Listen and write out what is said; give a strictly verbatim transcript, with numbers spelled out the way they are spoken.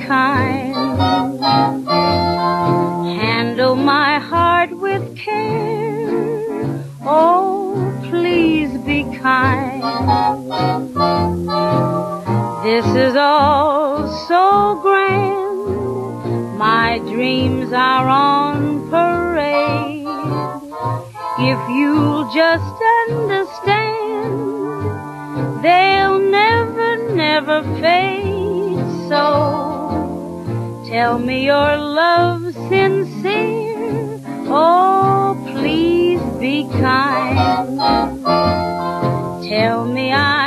kind. Handle my heart with care. Oh, please be kind. This is all so grand. My dreams are on parade. If you'll just understand, they'll never, never fade. So tell me your love's sincere. Oh, please be kind. Tell me I